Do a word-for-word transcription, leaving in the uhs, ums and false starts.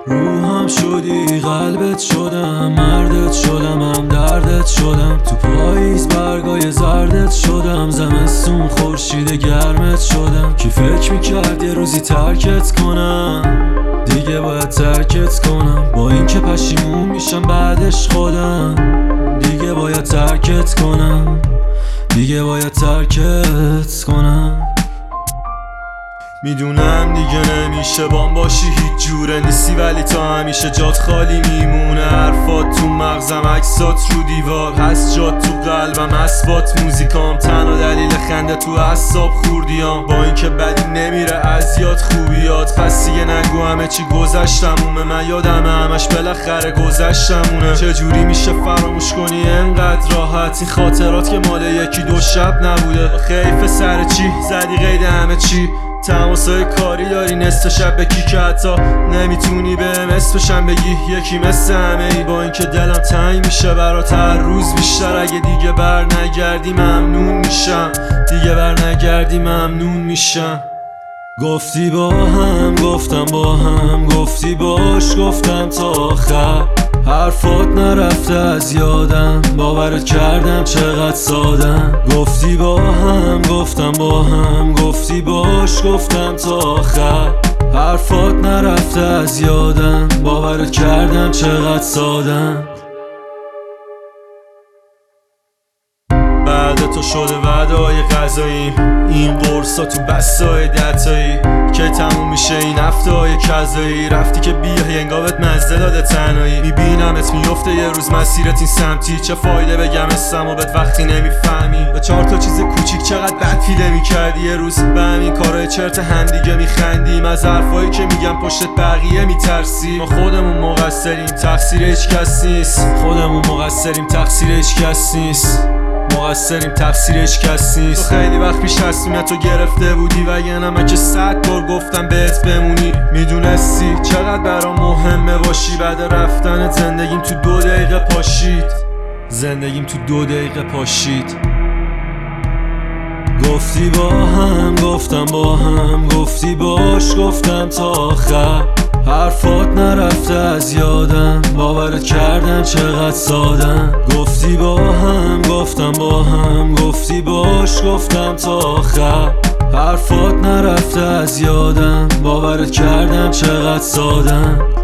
روحم شدی، قلبت شدم، مردت شدم، هم دردت شدم. تو پاییز برگای زردت شدم، زمستون خورشید گرمت شدم. کی فکر میکرد یه روزی ترکت کنم، دیگه باید ترکت کنم. با این که پشیمون میشم بعدش خودم، دیگه باید ترکت کنم، دیگه باید ترکت کنم. میدونم دیگه نمیشه بام باشی، هیچ جوره نیستی، ولی تا همیشه جات خالی میمونه. حرفات تو مغزم، عکسات رو دیوار، هست جات تو قلبم، اسبات موزیکام، تنها دلیل خنده تو اعصاب خوردیام. با اینکه بدی نمیره از یاد خوبیات، پس دیگه نگو همه چی گذشتمونه. من یادم همش بالاخره گذشتمونه. چجوری میشه فراموش کنی انقدر راحت این خاطرات که مال یکی دو شب نبوده؟ خیف سر چی زدی قید همه چی؟ تماسای کاری داری نصف شب به کی که حتی نمیتونی بهم اسمشم بگی. یکی مثل همه ای، با اینکه دلم تنگ میشه برات هر روز بیشتر. اگه دیگه بر نگردی ممنون میشم، دیگه بر نگردی ممنون میشم. گفتی با هم، گفتم با هم، گفتی باش، گفتم تا آخر. حرفات نرفته از یادم، باورت کردم چقدر سادم. گفتی با هم، گفتم با هم، گفتی باش، گفتم تا آخر. حرفات نرفته از یادم، باورت کردم چقدر سادم. بعد تو شده وعده‌های غذاییم، این قرصا تو بسته‌های دتایی. که تموم میشه این هفته‌های کذایی؟ رفتی که بیای انگابت مزه داده تنهایی. میبینمت میفته یه روز مسیرت این سمتی، چه فایده بگم اسم و بهت وقتی نمیفهمی. به چهار تا چیز کوچیک چقدر بد پیله میکردی، یه روز به همین کارهای چرت همدیگه میخندیم. از حرفایی که میگم پشتت بقیه میترسی. ما خودمون مقصریم، تقصیر هیچ کس نیست. خودمون مقصریم، تقصیر هیچ کس نیست. مقصریم، تقصیر هیچ کس نیست. تو خیلی وقت پیش تصمیمتو گرفته بودی، وگرنه من که صد بار گفتم بهت بمونی. میدونستی چقدر برام مهمه باشی. بعد رفتن زندگیم تو دو دقیقه پاشید، زندگیم تو دو دقیقه پاشید. گفتی با هم، گفتم با هم، گفتی باش، گفتم تا آخر. حرفات نرفته از یادم، باورت کردم چقدر سادم. گفتی با هم، گفتم با هم، گفتی باش، گفتم تا آخر. حرفات نرفته از یادم، باورت کردم چقدر سادم.